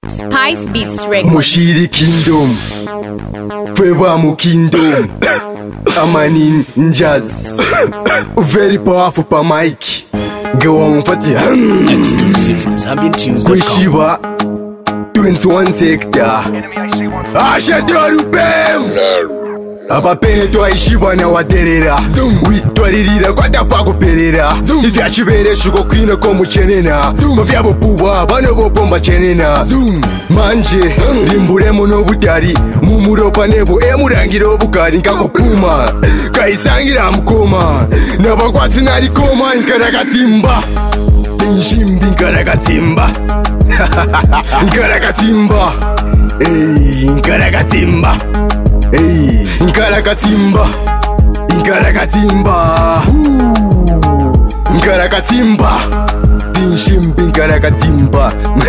Spice Beats Records. Mushiri Kingdom, Feva Kingdom, Amani Njaz, very powerful pa mic. Go on Fati, exclusive from ZambianTunes.com. Wishiva, 21 sector. Ashadorupem. Abapene twaishiba na waterera witwaririra kwatapako perera ivyachibere shuko kwino ko muchenena mavyabo puba bano bopomba chenena manje limburemo no butari mumuropa nebo emurangiro bukari ngako puma kaisangira mkoma nabakwatsi nari koma inkaragatimba tinshimbi inkaragatimba inkaragatimba inkaragatimba Nkarakatimba, Nkarakatimba, Nkarakatimba, Tinshimbi Nkarakatimba,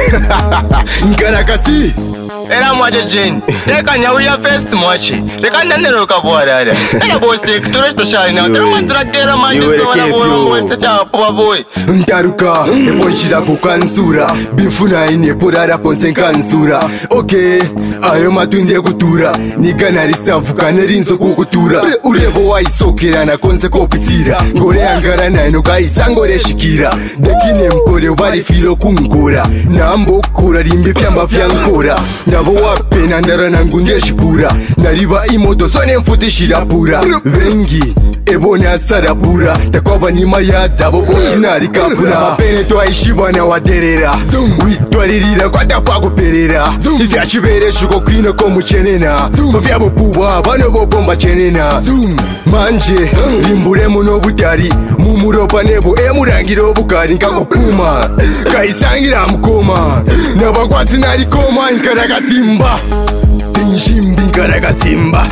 Nkarakati. Era mwaje Jane, leka nyawuya first mwachi, leka nanero kabwarara. Era bosi kutoresto shine, tera mandrakera manje zona bolo weste tapo boy. Ntaruka, epochira kukansura, bifuna ine porara ponse kansura. Okay, ayo matunde kutura, nigana risavuka nerinzo kukutura. Urebo waisokera na konse kopitira, ngore angara naino kaisangore shikira. Dekine mpore bari filo kungora, nambo kura rimbi fyamba fyankora. Nabo wapena ndara nangu ndeshipura, nariba imoto sone mfuti shirapura. Vengi, ebone asarapura, takwaba nima ya zabo bosi nari kapura. Mapene twaishiba na waterera, witwaririra kwatapako perera. Ivyachibere shuko kwino ko muchenena, mavyabo puba bano bopomba chenena. Manje, limburemo no butari, mumuropa nebo emurangiro bukari nkako puma kaisangira mkoma, nabakwatsi nari koma inkaragatimba tinshimbi inkaragatimba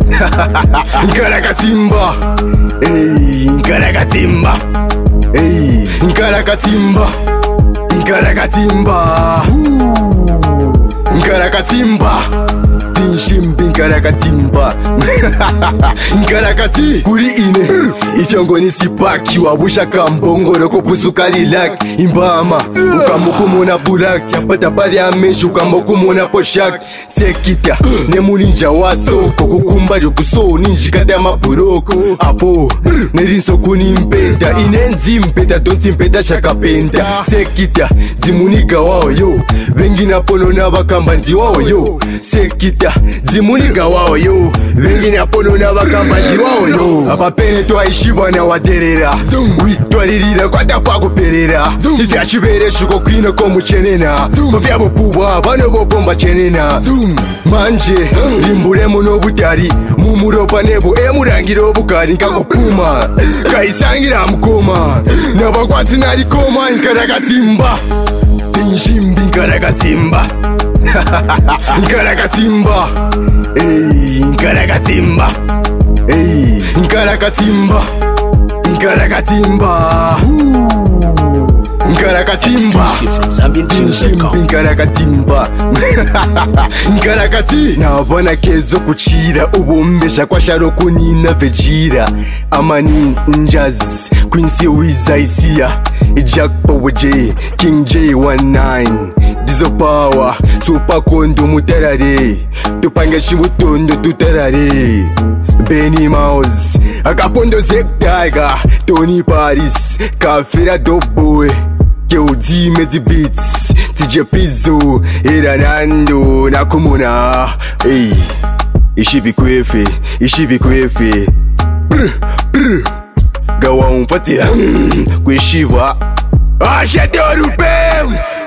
inkaragatimba inkaragatimba inkaragatimba inkaragatimba inkaragatimba tinshimbi inkaragatimba inkarakati kuri ine ichongo nisipaki wabusha kambongoro kopusuka lilak imbama ukamukumuna bulak yapata pari amenshi ukamukumuna poshak sekita nemuninja wasoko kukumba jokuso ninjikata maburoko apo nerinso kunimpeta inenzi mpeta donti mpeta shakapenta sekita zimuniga wao yo vengina pono na bakamba nzi wao yo sekita zimuniga wao yo vengina pono na bakamba nzi wao yo abapene twaishiba na waterera witwaririra kwatapako perera ivyachibere shuko kwino ko muchenena mavyabo puba bano bopomba chenena manje limburemo no butari mumuropa nebo emurangiro bukari nkako puma kaisangira mkoma nabakwatsi nari koma inkaragatimba tinshimbi inkaragatimba inkaragatimba inkaragatimba inkaragatimba inkaragatimba inkaragatimba Exclusive from ZambianTunes.com. inkaragatimba inkarakati nabona kezo kuchira ubumbesha kwa sharo kunina vejira Amani Njaz Quincy Wiza Isia Jack Power J King J19 Dizo Power Super Kondo Muterare Tupange Shibutondo Tuterare Benny Mouse Akapondo Zek Tiger Tony Paris Kafira Doboy Keudi Medi Beats TJ Pizzo Iranando Nakumuna Hey Ishibi kwefe Gawa Mpati Kwishiva Ashadorupem